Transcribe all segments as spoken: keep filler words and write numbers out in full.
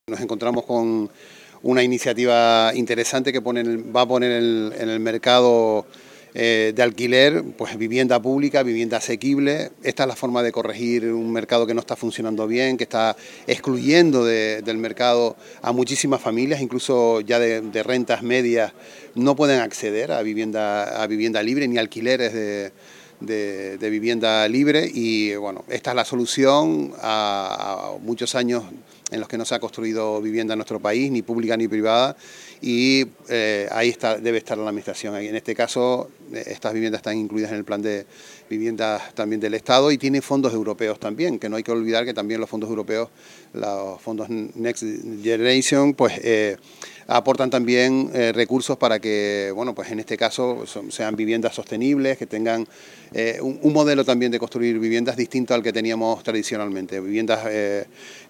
Nos encontramos con una iniciativa interesante que pone el, va a poner el, en el mercado eh, de alquiler pues vivienda pública, vivienda asequible. Esta es la forma de corregir un mercado que no está funcionando bien, que está excluyendo de, del mercado a muchísimas familias, incluso ya de, de rentas medias no pueden acceder a vivienda, a vivienda libre ni alquileres de, de, de vivienda libre. Y bueno, esta es la solución a, a muchos años en los que no se ha construido vivienda en nuestro país, ni pública ni privada, y eh, ahí está, debe estar la administración. En este caso, estas viviendas están incluidas en el plan de viviendas también del Estado y tiene fondos europeos también, que no hay que olvidar que también los fondos europeos, los fondos Next Generation, pues eh, aportan también eh, recursos para que, bueno, pues en este caso son, sean viviendas sostenibles, que tengan eh, un, un modelo también de construir viviendas distinto al que teníamos tradicionalmente, viviendas eh,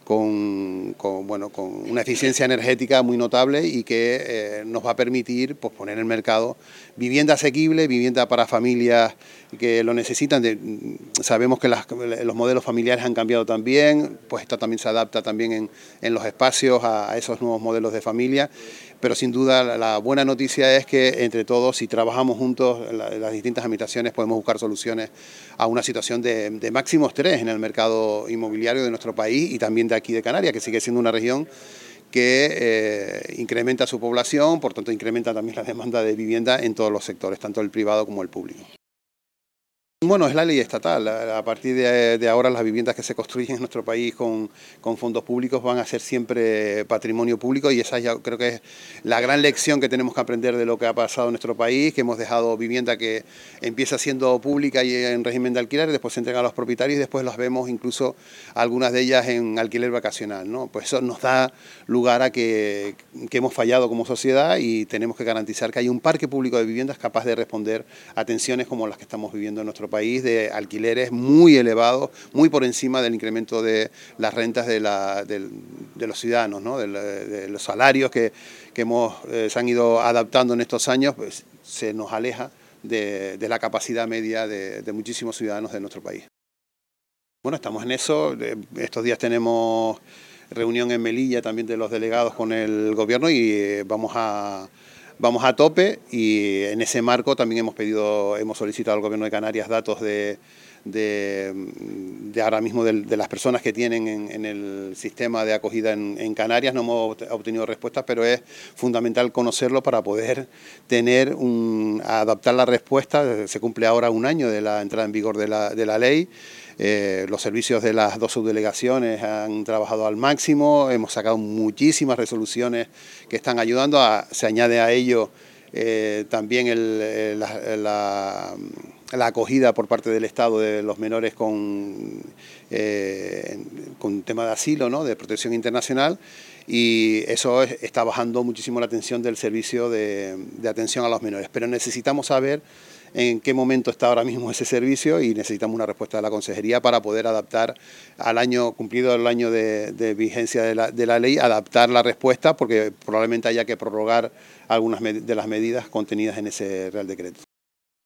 con, con, bueno, con una eficiencia energética muy notable y que eh, nos va a permitir pues, poner en el mercado vivienda asequible, vivienda para familias que lo necesitan. De, sabemos que las, los modelos familiares han cambiado también, pues esta también se adapta también en, en los espacios a, a esos nuevos modelos de familia, pero sin duda la, la buena noticia es que entre todos, si trabajamos juntos, la, las distintas administraciones podemos buscar soluciones a una situación de, de máximo estrés en el mercado inmobiliario de nuestro país y también de aquí de Canarias, que sigue siendo una región que eh, incrementa su población, por tanto incrementa también la demanda de vivienda en todos los sectores, tanto el privado como el público. Bueno, es la ley estatal. A partir de, de ahora las viviendas que se construyen en nuestro país con, con fondos públicos van a ser siempre patrimonio público y esa ya creo que es la gran lección que tenemos que aprender de lo que ha pasado en nuestro país, que hemos dejado vivienda que empieza siendo pública y en régimen de alquiler, después se entrega a los propietarios y después las vemos incluso algunas de ellas en alquiler vacacional, ¿no? Pues eso nos da lugar a que, que hemos fallado como sociedad y tenemos que garantizar que hay un parque público de viviendas capaz de responder a tensiones como las que estamos viviendo en nuestro país, de alquileres muy elevados, muy por encima del incremento de las rentas de, la, de, de los ciudadanos, ¿no? de, la, de los salarios que, que hemos, eh, se han ido adaptando en estos años, pues se nos aleja de, de la capacidad media de, de muchísimos ciudadanos de nuestro país. Bueno, estamos en eso. Estos días tenemos reunión en Melilla también de los delegados con el gobierno y vamos a Vamos a tope y en ese marco también hemos pedido, hemos solicitado al Gobierno de Canarias datos de, de, de ahora mismo de, de las personas que tienen en, en el sistema de acogida en, en Canarias. No hemos obtenido respuestas, pero es fundamental conocerlo para poder tener un, adaptar la respuesta. Se cumple ahora un año de la entrada en vigor de la, de la ley. Eh, los servicios de las dos subdelegaciones han trabajado al máximo, hemos sacado muchísimas resoluciones que están ayudando, a, se añade a ello eh, también el, la, la, la acogida por parte del Estado de los menores con, eh, con tema de asilo, ¿no? De protección internacional, y eso es, está bajando muchísimo la atención del servicio de, de atención a los menores, pero necesitamos saber en qué momento está ahora mismo ese servicio y necesitamos una respuesta de la Consejería para poder adaptar al año, cumplido el año de, de vigencia de la, de la ley, adaptar la respuesta porque probablemente haya que prorrogar algunas de las medidas contenidas en ese Real Decreto.